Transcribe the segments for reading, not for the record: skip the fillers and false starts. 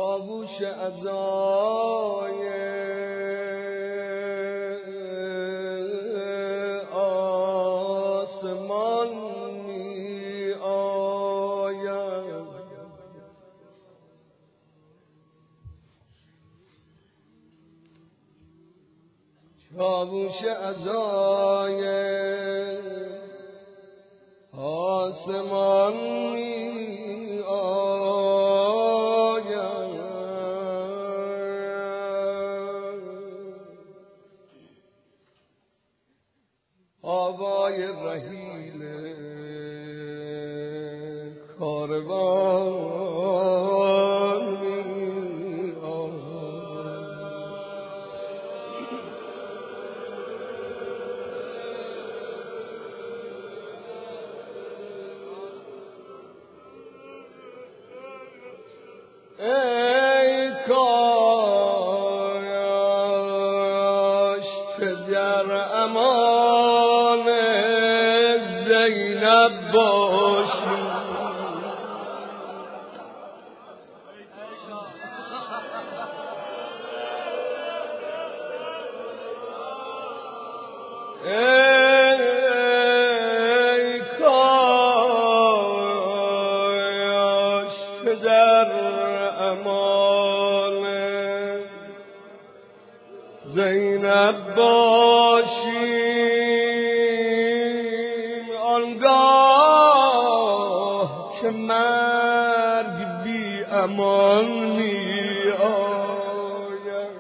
چاوش عزای آسمان می آید، چاوش عزای آسمان می آوای رحیل کاروان می ای کاش که در امان زینب باشی، ای کاش که در امان زینب باشی، آنگاه که مرگ بی امان می آید.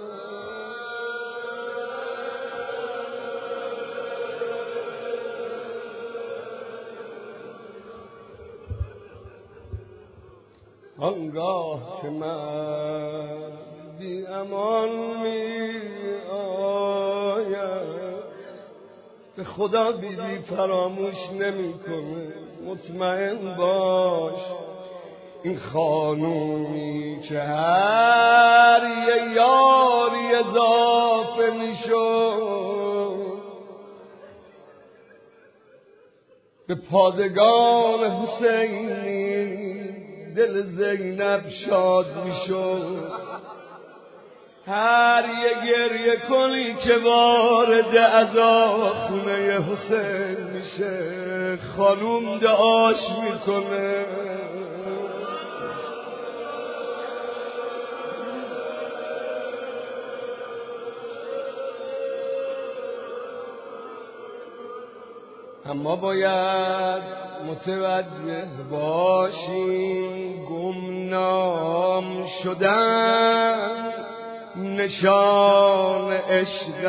آنگاه که مرگ بی امان می آید. به خدا بیبی فراموش نمی کنه، مطمئن باش این خانومی که هر یه یاری اضافه می شد به پادگان حسینی دل زینب شاد می شد. هر یه گریه کنی که وارد عزا خونه حسین میشه خانوم دعاش میکنه. اما باید متوجه باشیم گمنام شدن نشان عشق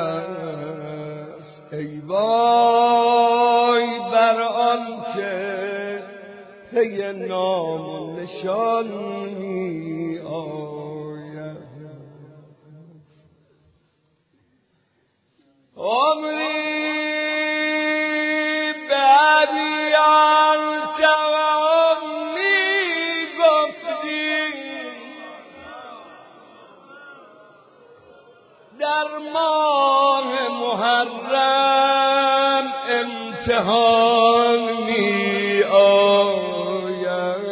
است. ای وای بر آن که پی نام و نشان می آید. عمری بعدیان تمام می گفتی در ماه محرم امتحان می آید.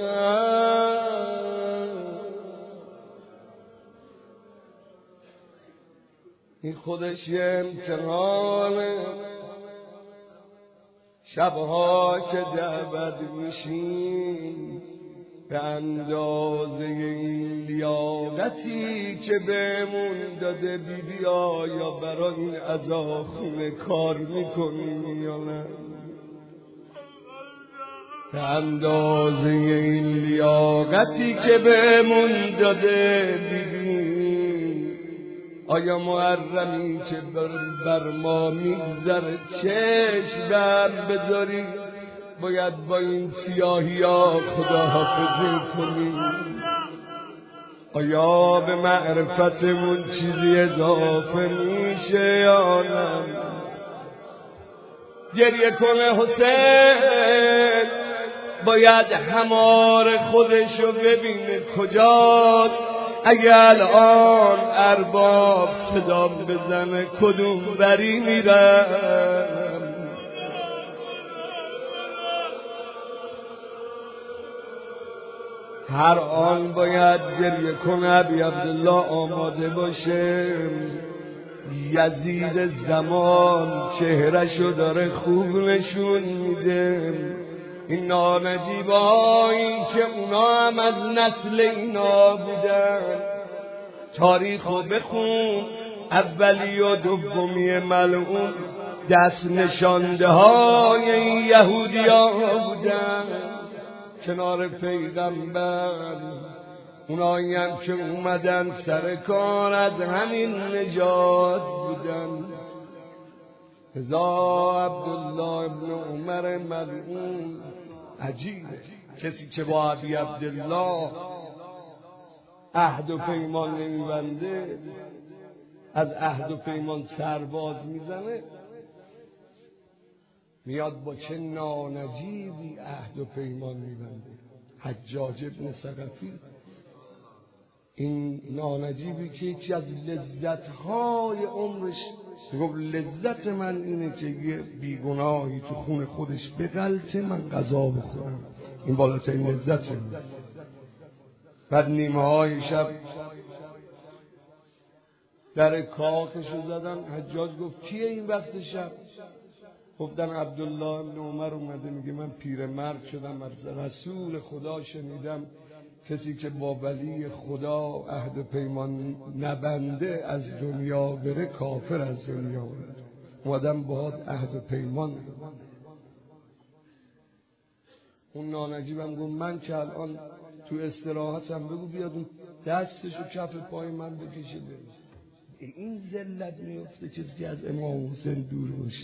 این خودش یه امتحانه. شبها که دعوت میشیم به اندازه این لیاقتی که بهمون داده بیبی آیا برای این عزاخونه کار میکنیم یا نه؟ به اندازه این لیاقتی که بهمون داده بیبی آیا محرمی که بر ما میگذره چشم بر بذاری باید با این سیاهی ها خداحافظی کنیم؟ آیا به معرفتمون چیزی اضافه میشه یا نه؟ گریه کنه حسین باید همار خودشو ببینه کجاست. اگه الان ارباب صدام بزنه کدوم بری میرم؟ هر آن باید گریه کنه ابی عبدالله آماده باشه. یزید زمان چهرشو داره خوب نشون میده. این نانجیبایی که اونا هم از نسل اینا بودن، تاریخو بخون اولی و دومی ملعون دست نشانده های این یهودی ها بودن کنار پیغمبر. اونایی هم که اومدن سر کار از همین نجات بودن. هزا عبدالله ابن عمر ملعون. عجیبه کسی که با ابی عبدالله عهد و پیمان نمیبنده، از عهد و پیمان سرباز میزنه، میاد با چه نانجیبی عهد و پیمان میبنده. حجاج ابن ثقفی، این نانجیبی که یکی از لذتهای عمرش گفت لذت من اینه که یه بیگناهی تو خون خودش بغلطه من غذا بخورم، این بالاترین لذته. بعد نیمه های شب در کاخشو زدن. حجاج گفت کیه این وقت شب؟ گفتن عبدالله ابن عمر اومده میگه من پیرمرد شدم، از رسول خدا شنیدم کسی که با ولی خدا عهد و پیمان نبنده از دنیا بره کافر از دنیا بره. اومدم باهات عهد و پیمان. اون نانجیبم گفت من که الان تو استراحتم، بگو بیاد اون دستشو کف پای من بکشه بره. این ذلت میفته کسی که از امام حسین دور باشه.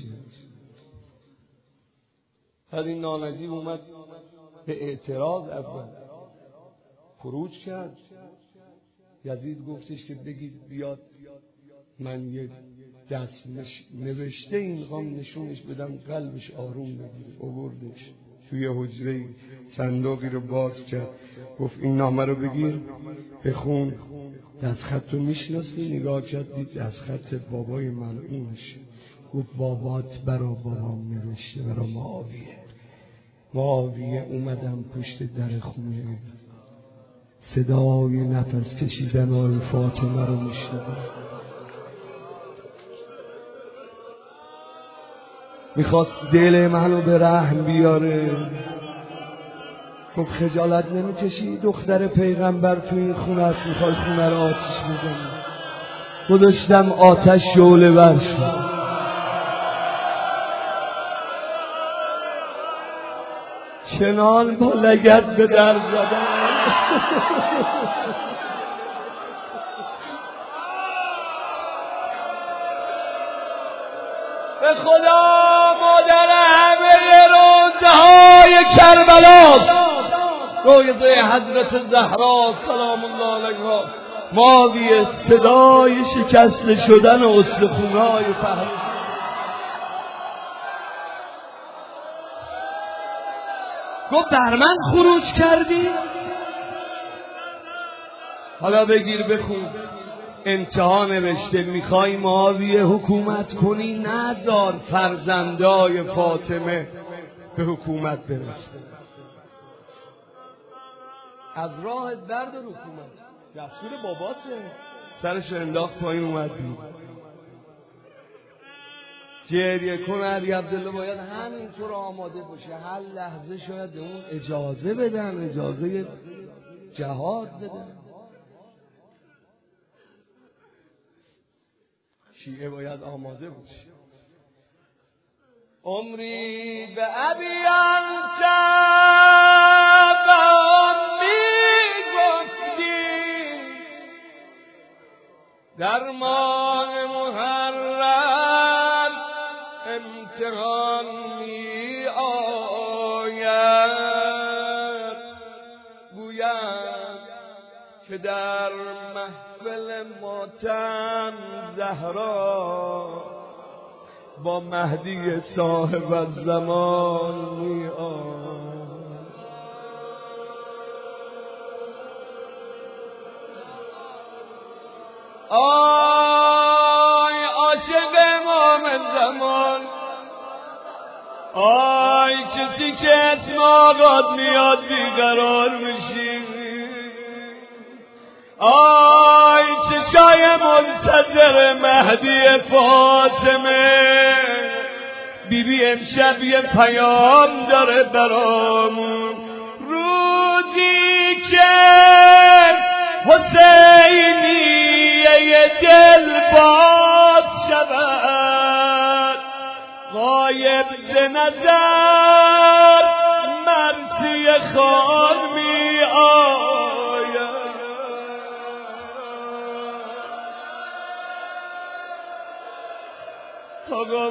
بعد این نانجیب اومد به اعتراض اول خروج کرد. یزید گفتش که بگید بیاد من یه دست نوشته این قام نشونش بدم قلبش آروم بگیره. آوردش توی حجره صندوقی رو باز کرد، گفت این نامه رو بگیر بخون. دستخط رو میشناسی؟ نگاه کرد دید دستخط بابای ملعونش. گفت بابات برا بابام نوشته، برا معاویه. اومدم پشت در خونه، صدای نفس کشیدن آی فاطمه رو میشنیدم. میخواست دل منو به رحم بیاره. گفت خجالت نمیکشی؟ دختر پیغمبر تو این خونه است، میخوای خونه رو آتش بزنی؟ گذاشتم آتش شعله ور شد. چنان با لگد به در زدن. به خدا مادر همه روزهای کربلاست، روزه حضرت زهرا سلام الله علیها. معاویه صدای شکسته شدن و استخونهای پهلو. گفت بر من خروج کردی؟ حالا بگیر بخون. انتها نوشته میخوای معاویه حکومت کنی؟ نذار فرزندای فاطمه به حکومت برسه. از راه درد حکومت دستور باباته. سرش انداخت پایین اومد دید. گریه کن علی عبدالله باید همینطور آماده باشه. هر لحظه شاید به اون اجازه بدن، اجازه جهاد بدن. شیعه باید آماده باشه. عمری به ابی انت و امی گفتی، در ماه محرم امتحان می آید. گویم که در محفل ماتم زهرا با مهدی صاحب الزمان می آید. آی عاشق امام زمان، آی کسی که اسم آقاد میاد بیقرار میشی. آی چشای منتظر مهدی فاطمه، بیبی امشب یه پیام داره برامون. روزی که حسینیه دل باز شود، غایب ز نظر مرسی خان می آید. آقا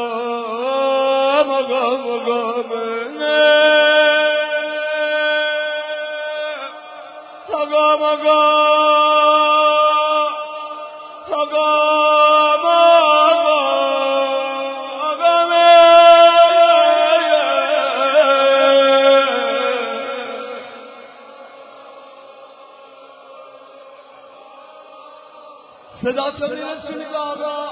صدا تو میرسونید آقا.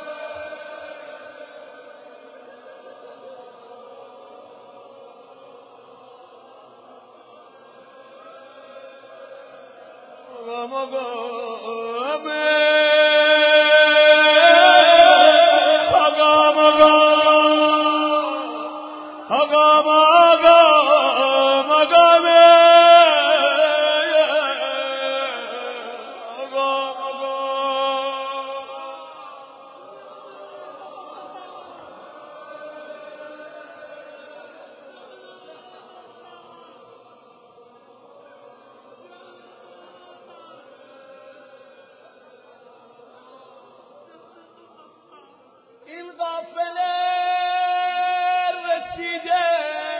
این قافله رسیده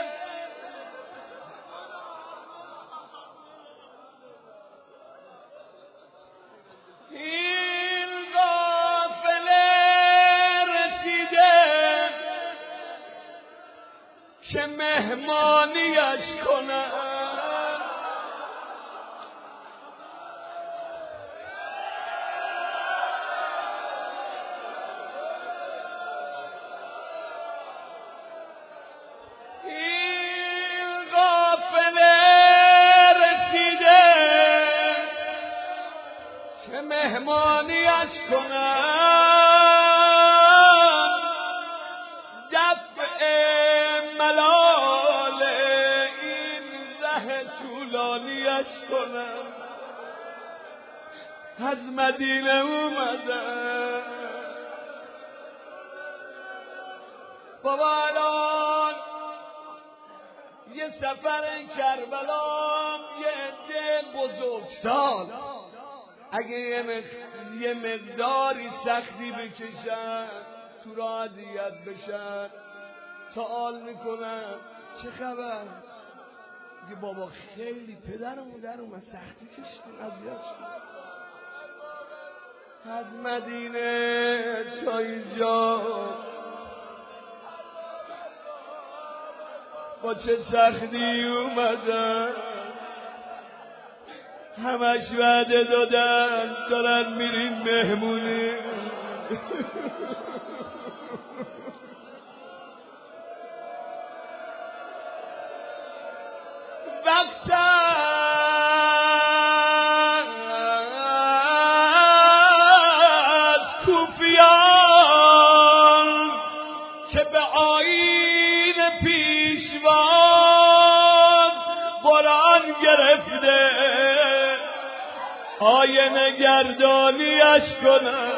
که مهمانیش کنم. این قافله رسیده که مهمانیش کنم، دفع ملال این ره طولانیش کنم. از مدینه اومدم بابا، الان یه سفر کربلا، یه عده بزرگسال اگه یه مقداری سختی بکشن، تو را اذیت بشن، سوال میکنن چه خبر؟ میگه بابا خیلی پدر و مادر اومد سختی کشیدیم، اذیت شدیم. از مدینه تا اینجا با چه سختی اومدن، همش وعده دادن دارن میرین مهمونی. وقت از کوفیان که به آیین پیشوان قرآن گرفته، آینه گردانیش کنم.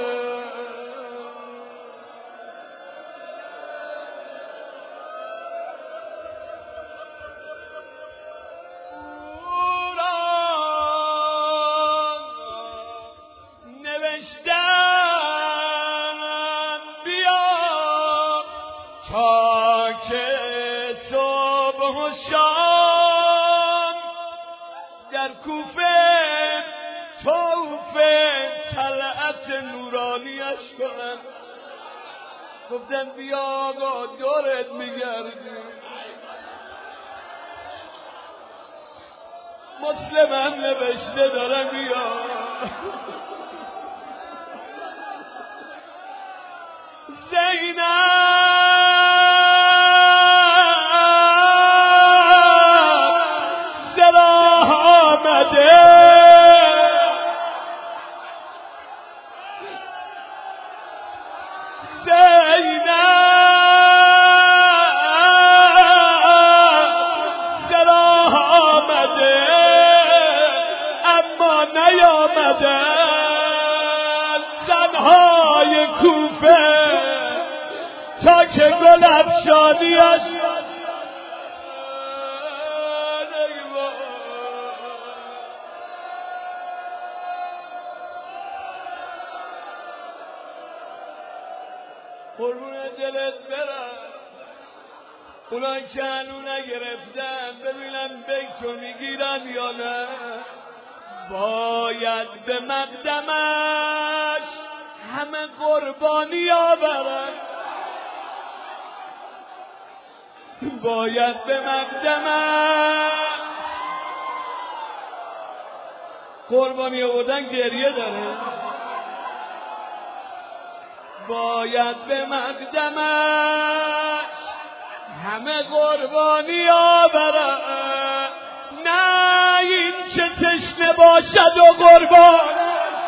تا که صبح و شام در کوفه طوف طلعت نورانیش کنن. گفتن بیا آقا دورت میگردیم. مسلم هم نوشته داره بیا. زینب آمده زینب زرا آمده اما نیامده زنهای کوفه تا که گل افشانیش قربون دلت برم اونا که هنو نگرفتن ببینم بیتو میگیرن یا نه باید به مقدمش همه قربانی آورن باید به مقدمش قربانی آوردن گریه داره باید به مقدمش همه قربانی آورن نه این چه تشنه باشد و قربان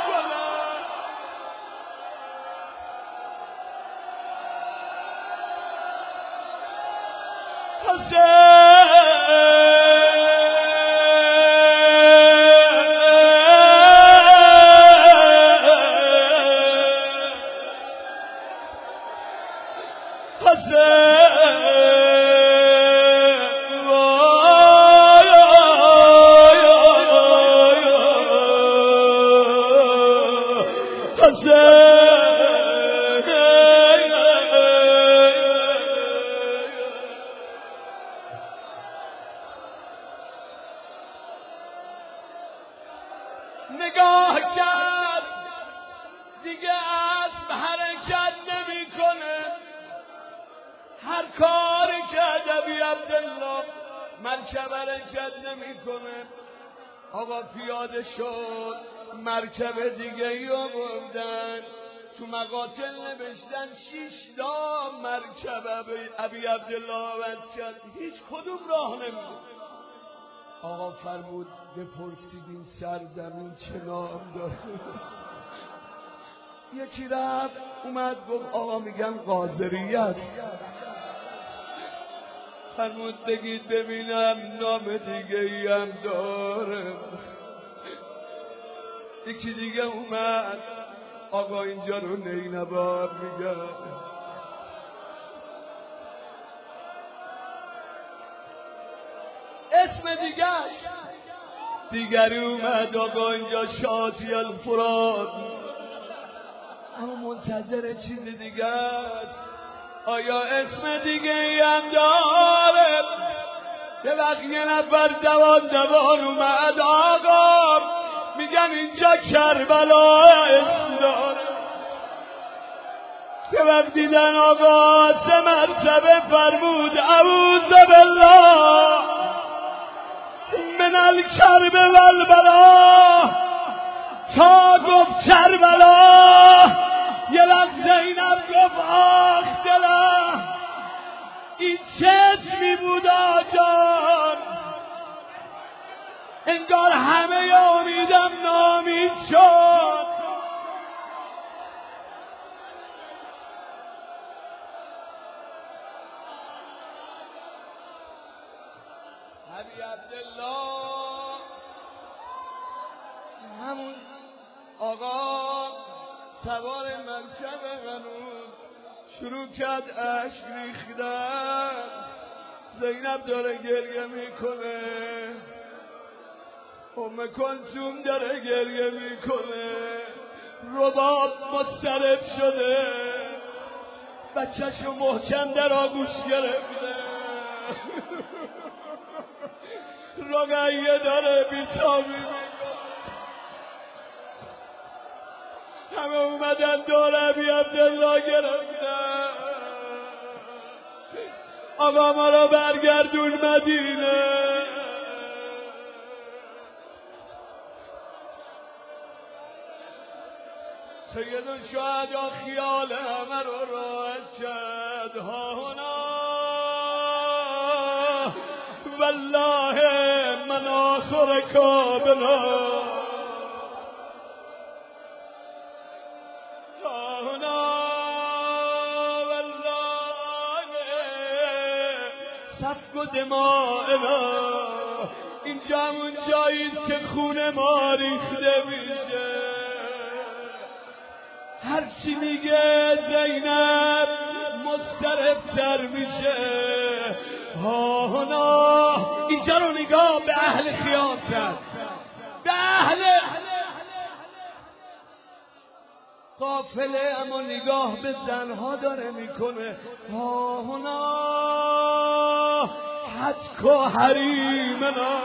نگاه کرد دیگه اسب حرکت نمی کنه هر کار کرد ابی عبدالله مرکب حرکت نمی کنه آقا پیاده شد مرکب دیگه ای آوردن تو مقاتل نوشتن 6 تا مرکب ابی عبدالله آورد کرد هیچ کدوم راه نمیده آقا فرمود بپرسید این سرزمین چه نام داره یکی رفت اومد گفت آقا میگن قاضریت فرمود بگید ببینم نام دیگه ای هم داره یکی دیگه اومد آقا اینجا رو نینوار میگن اسم دیگری اومد آقا اینجا شاطی الفرات اما منتظر چیز دیگه است آیا اسم دیگه ای هم داره یه وقت یه نفر دوان اومد آقا میگن اینجا کربلا اسم داره یه وقت دیدن آقا 3 مرتبه فرمود اعوذ بالله من الکرب والبلا تا گفت کربلا یه لحظه زینب گفت آخ دلم این چه اسمی بود آجان انگار همه امیدم نامید شد ابی عبدالله همون آقا سوار مرکب هنوز شروع کرد اشک ریختن زینب داره گریه میکنه کلثوم داره گریه میکنه رباب مضطرب شده بچه‌شو محکم در آغوش گرفته رقیه داره بیتابی میکنه همه اومدن دور ابی عبدالله گرفتن آقا ما را برگردون مدینه سید الشهدا خیال همه رو راحت کرد ها هنا والله من آخر کابلا ها هنا سفک و دمائنا، اینجا همون جاییست که خون ما ریخته میشه. هرچی میگه زینب مضطرب‌تر میشه. هانا اینجا رو نگاه به اهل خیال کرد، به اهل قافله، اما نگاه به زنها داره میکنه. هانا حتکو حریمنا.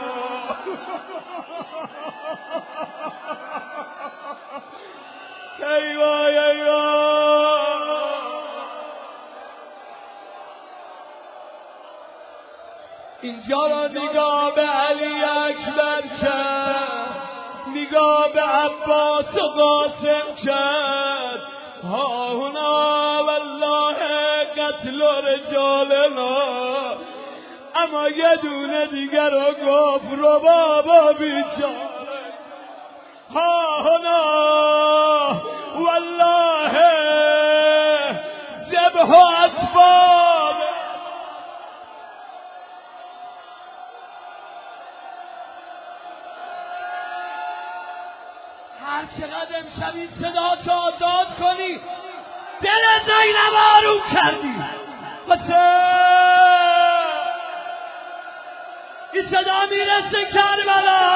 ای وای ای وای. اینجا را نگاه به علی اکبر کرد، نگاه به عباس و قاسم کرد. هاهنا والله قتل رجالنا. اما یه دونه دیگر رو گفت رو بابا بیچاره. هاهنا والله ذبح اطفال. هر چقدر امشبی صدا تو آزاد کنی دل زینب آروم کردی. این صدا میرسه کربلا.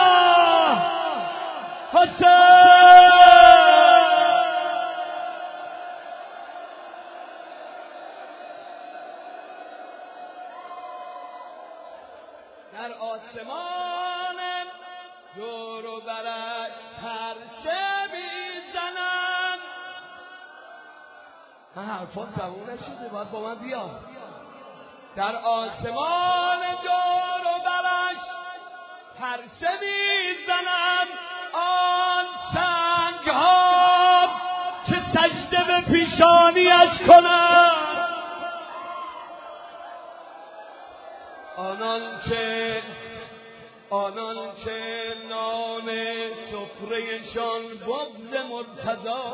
در آسمان دور و برش پرچه میزنن. من حرفات تموم نشده، باید با من بیا. در آسمان دور و برش پرچه میزنن. آن سنگ ها که سجده به پیشانیش کنن، آنان که نان سفرهشان بغض مرتضی،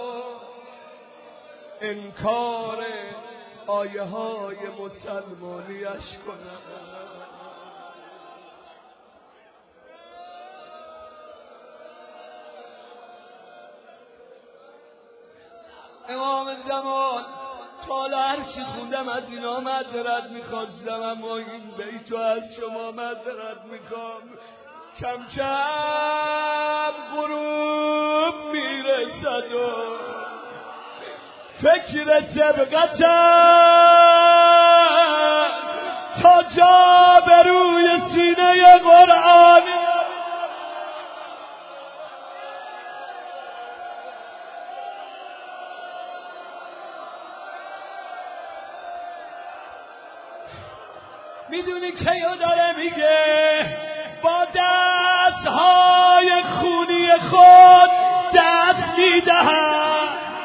انکار آیه های مسلمانیش کنند. امام زمان حالا هرچی خوندم از اینا معذرت میخواستم، اما این بیتو از شما معذرت میخوام. کم کم غروب میرسد و فکر سبقت تا جا به روی سینه قرآن. میدونی کیو داره میگه؟ با دستهای خونی خود دست میدهد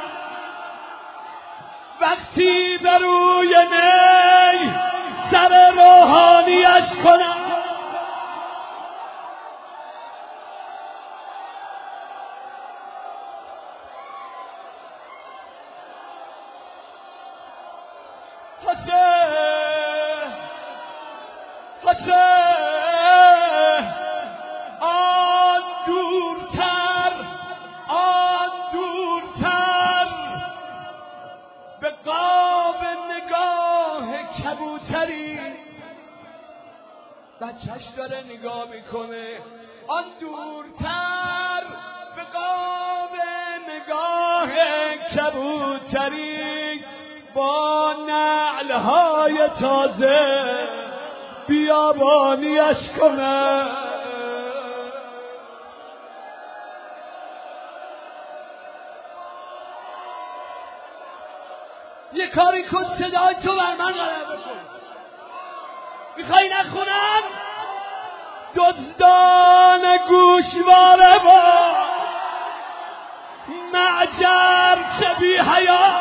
وقتی به روی نی سر روحانیش کنم. آن دورتر به قاب نگاه کبوتری بچهش داره نگاه میکنه. آن دورتر به قاب نگاه کبوتری با نعلهای تازه بیابانیش کنه. یه کاری کن صدای تو بر من غلبه کن. میخوای نخونم؟ دزدان گوشواره با معجر چه بی حیا،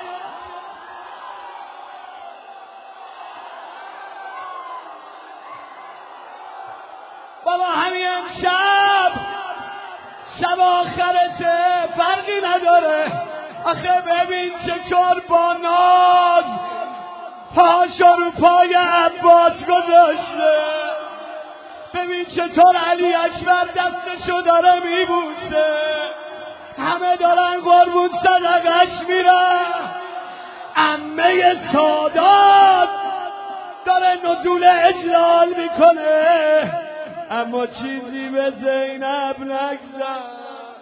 بابا همین امشب شب آخرته فرقی نداره. آخه ببین چطور با ناز پاشو رو پای عباس عباس گذاشته. ببین چطور علی اکبر دستشو داره میبوسه، همه دارن قربون صدقش میرن. عمه سادات داره نزول اجلال میکنه، اما چیزی به زینب نگذشت.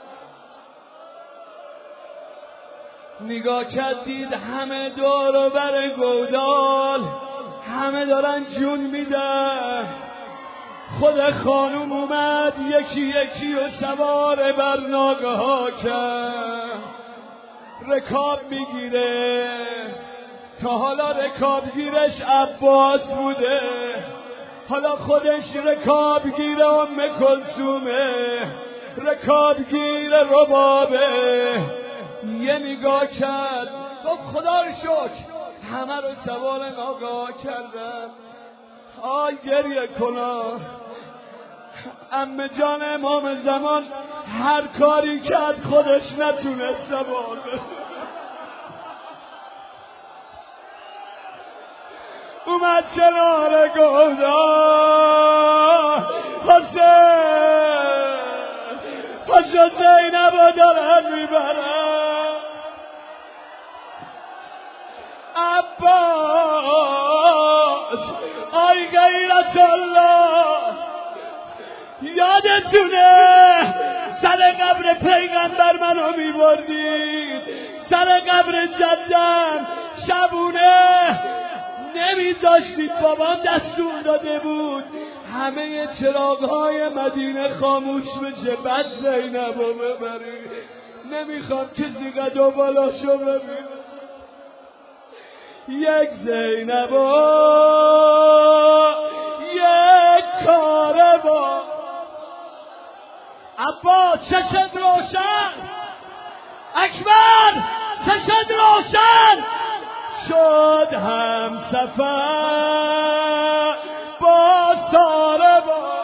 نگاه کردید همه دور و بر گودال، همه دارن جون میدن. خود خانوم اومد یکی یکی و سوار بر ناقه ها کرد، رکاب میگیره. تا حالا رکابگیرش عباس بوده، حالا خودش رکابگیر ام کلثومه، رکابگیر ربابه. یه نگاه کرد گفت خدا رو شکر همه رو سوار ناقه کردن. آی گریه کنا عمه جان امام زمان هر کاری کرد خودش نتونست سوار اومد کنار گودال. حسین پاشو زینب رو دارن میبرن. عباس آی غیرت الله یادتونه سر قبر پیغمبر منو میبردید، سر قبر جدم شبونه نمیذاشتید. بابام دستور داده بود همه چراغهای مدینه خاموش بشه، بعد زینب رو ببرید. نمیخوام کسی قد و بالاشو ببینه. یک زینب و یک کاروان. عباس چشد روشن، اکبر چشد روشن شد هم سفر با ساربان.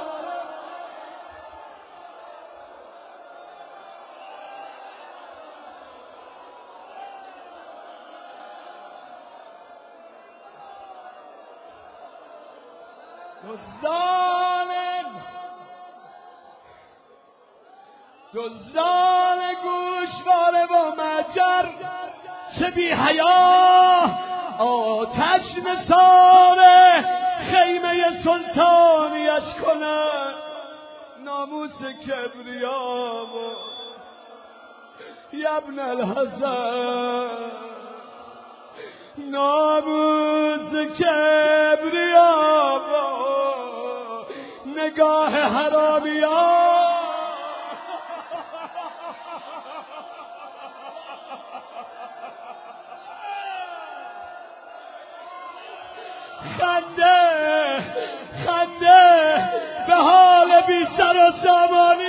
دزدان گوشواره و مجر چه بی حیا آتش نثار خیمه سلطانیش کنن. ناموس کبریا و یبن الحسن، ناموس کبریا و نگاه حرامیا. خنده خنده به حال بی سر و سامانی.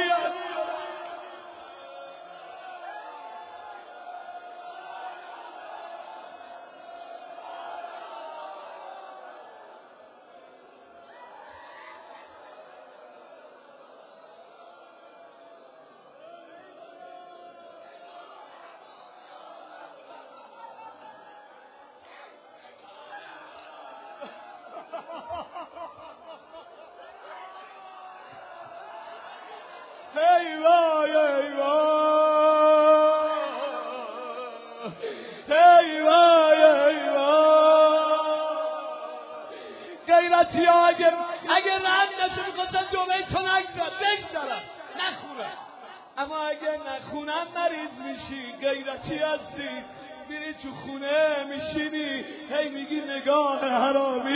ای وای ای وای ای وای ای وای. غیرتی ها اگه رند نشه میخواستن جمعه تو بگذارم نخونم، اما اگه نخونم مریض میشی. غیرتی هستی میری تو خونه میشینی هی میگی نگاه حرامی.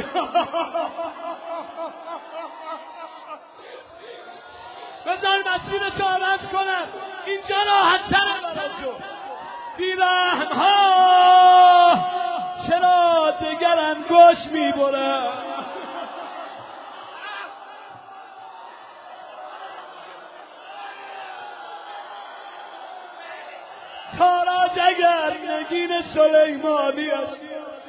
بذار مسیرتو عوض کنم، اینجا راحت تره برای تو. بیرحم ها چرا دگر انگوش میبرن. تاراج اگر نگین سلیمانی است،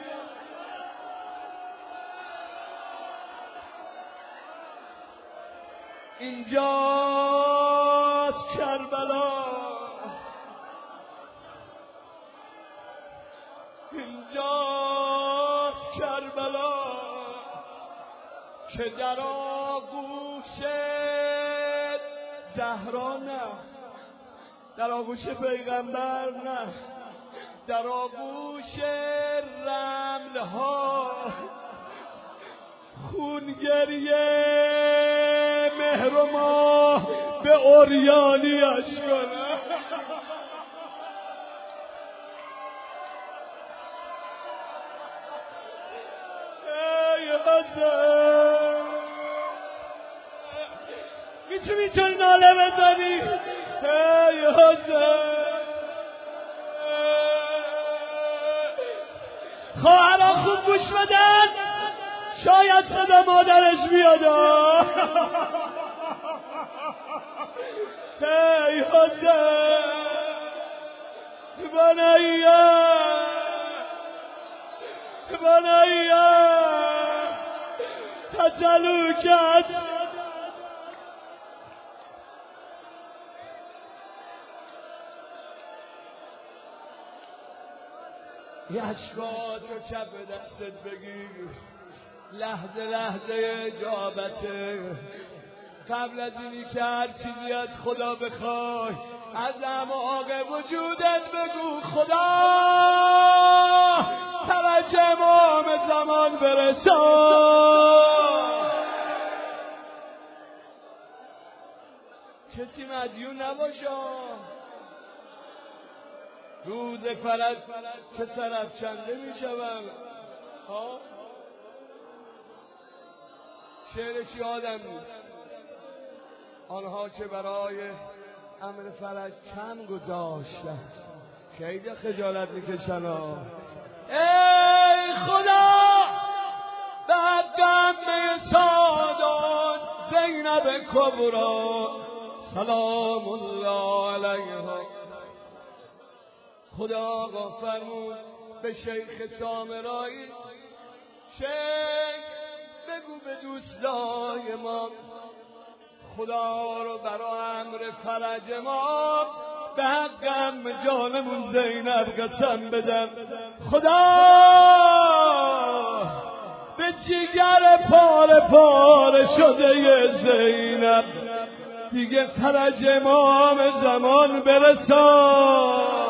اینجاست کربلا، اینجاست کربلا. که در آغوش زهرا نه، در آغوش پیغمبر نه، در آغوش رملها خونگریه مهر و ماه به عریانیش کنه. ای حسین میتونی چون ناله بزنی؟ ای حسین خواهران خوب گوش بدن، شاید صدا مادرش بیاد. ای حسین بنیا تجلوکت یه اشکاتو کف دستت بگیر، لحظه لحظه اجابته. قبل از اینی که هر چیزی از خدا بخوای از اعماق وجودت بگو خدا فرج امام زمان برسان. کسی مدیون نباشه، روز فرج چه سرفکنده می شوم. شعرش یادم نیست. آنها که برای امر فرج کم گذاشتن خیلی خجالت میکشن. ای خدا به حق سادات زینب کبرا سلام الله علیها. خدا آقا فرمود به شیخ سامرایی، شیخ بگو به دوستای ما خدا رو برای امر فرج ما به حقم جانمون زینب قسم بدم. خدا به جگر پاره پاره شده زینب دیگه فرج امام زمان برسان.